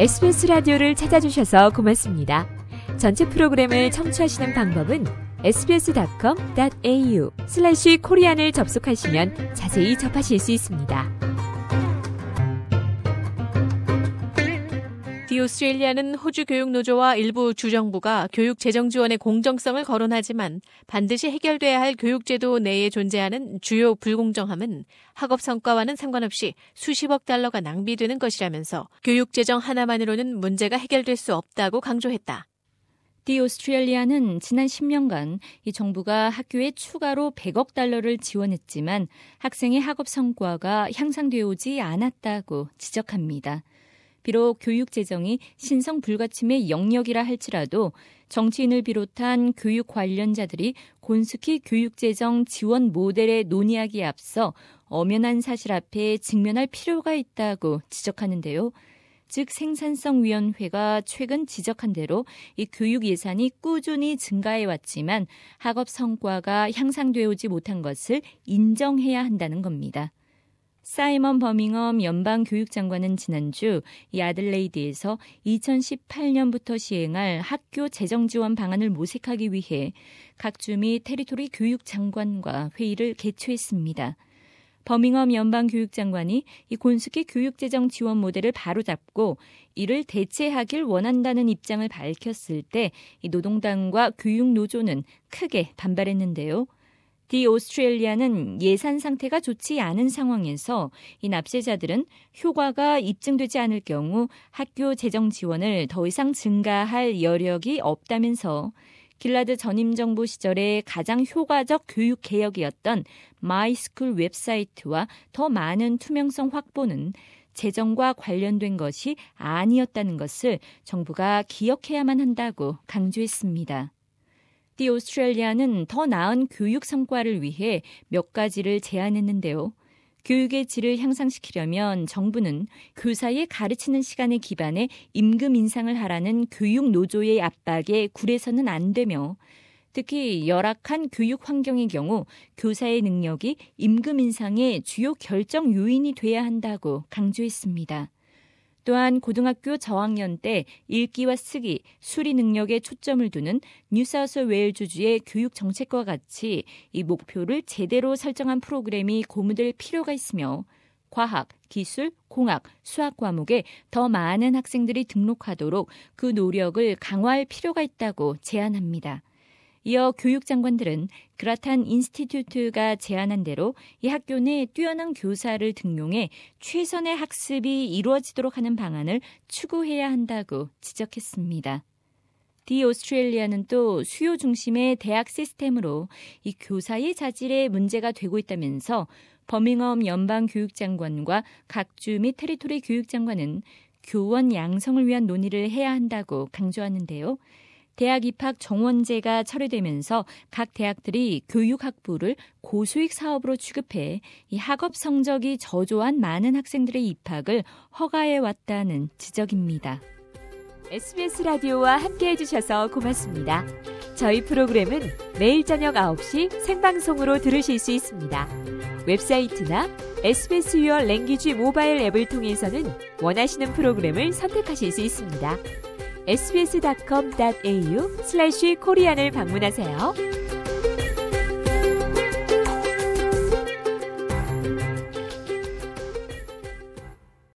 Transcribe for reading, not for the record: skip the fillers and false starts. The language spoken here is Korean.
SBS 라디오를 찾아주셔서 고맙습니다. 전체 프로그램을 청취하시는 방법은 sbs.com.au/korean을 접속하시면 자세히 접하실 수 있습니다. 오스트레일리아는 호주 교육노조와 일부 주정부가 교육 재정 지원의 공정성을 거론하지만 반드시 해결돼야 할 교육제도 내에 존재하는 주요 불공정함은 학업 성과와는 상관없이 수십억 달러가 낭비되는 것이라면서 교육 재정 하나만으로는 문제가 해결될 수 없다고 강조했다. 오스트레일리아는 지난 10년간 이 정부가 학교에 추가로 100억 달러를 지원했지만 학생의 학업 성과가 향상되어 오지 않았다고 지적합니다. 비록 교육 재정이 신성 불가침의 영역이라 할지라도 정치인을 비롯한 교육 관련자들이 곤숙히 교육 재정 지원 모델에 논의하기에 앞서 엄연한 사실 앞에 직면할 필요가 있다고 지적하는데요. 즉 생산성위원회가 최근 지적한 대로 이 교육 예산이 꾸준히 증가해왔지만 학업 성과가 향상되어 오지 못한 것을 인정해야 한다는 겁니다. 사이먼 버밍엄 연방교육장관은 지난주 이 아들레이드에서 2018년부터 시행할 학교 재정 지원 방안을 모색하기 위해 각 주 및 테리토리 교육장관과 회의를 개최했습니다. 버밍엄 연방교육장관이 이 곤숙히 교육재정 지원 모델을 바로잡고 이를 대체하길 원한다는 입장을 밝혔을 때 이 노동당과 교육노조는 크게 반발했는데요. 오스트레일리아는 예산 상태가 좋지 않은 상황에서 이 납세자들은 효과가 입증되지 않을 경우 학교 재정 지원을 더 이상 증가할 여력이 없다면서 길라드 전임 정부 시절에 가장 효과적 교육 개혁이었던 마이스쿨 웹사이트와 더 많은 투명성 확보는 재정과 관련된 것이 아니었다는 것을 정부가 기억해야만 한다고 강조했습니다. 오스트레일리아는 더 나은 교육 성과를 위해 몇 가지를 제안했는데요. 교육의 질을 향상시키려면 정부는 교사의 가르치는 시간에 기반해 임금 인상을 하라는 교육 노조의 압박에 굴해서는 안 되며 특히 열악한 교육 환경의 경우 교사의 능력이 임금 인상의 주요 결정 요인이 돼야 한다고 강조했습니다. 또한 고등학교 저학년 때 읽기와 쓰기, 수리 능력에 초점을 두는 뉴사우스웨일주주의 교육 정책과 같이 이 목표를 제대로 설정한 프로그램이 고무될 필요가 있으며 과학, 기술, 공학, 수학 과목에 더 많은 학생들이 등록하도록 그 노력을 강화할 필요가 있다고 제안합니다. 이어 교육장관들은 그라탄 인스티튜트가 제안한 대로 이 학교 내 뛰어난 교사를 등용해 최선의 학습이 이루어지도록 하는 방안을 추구해야 한다고 지적했습니다. 오스트레일리아는 또 수요 중심의 대학 시스템으로 이 교사의 자질에 문제가 되고 있다면서 버밍엄 연방교육장관과 각 주 및 테리토리 교육장관은 교원 양성을 위한 논의를 해야 한다고 강조하는데요. 대학 입학 정원제가 철회되면서 각 대학들이 교육학부를 고수익 사업으로 취급해 이 학업 성적이 저조한 많은 학생들의 입학을 허가해왔다는 지적입니다. SBS 라디오와 함께해 주셔서 고맙습니다. 저희 프로그램은 매일 저녁 9시 생방송으로 들으실 수 있습니다. 웹사이트나 SBS Your Language 모바일 앱을 통해서는 원하시는 프로그램을 선택하실 수 있습니다. sbs.com.au/korean을 방문하세요.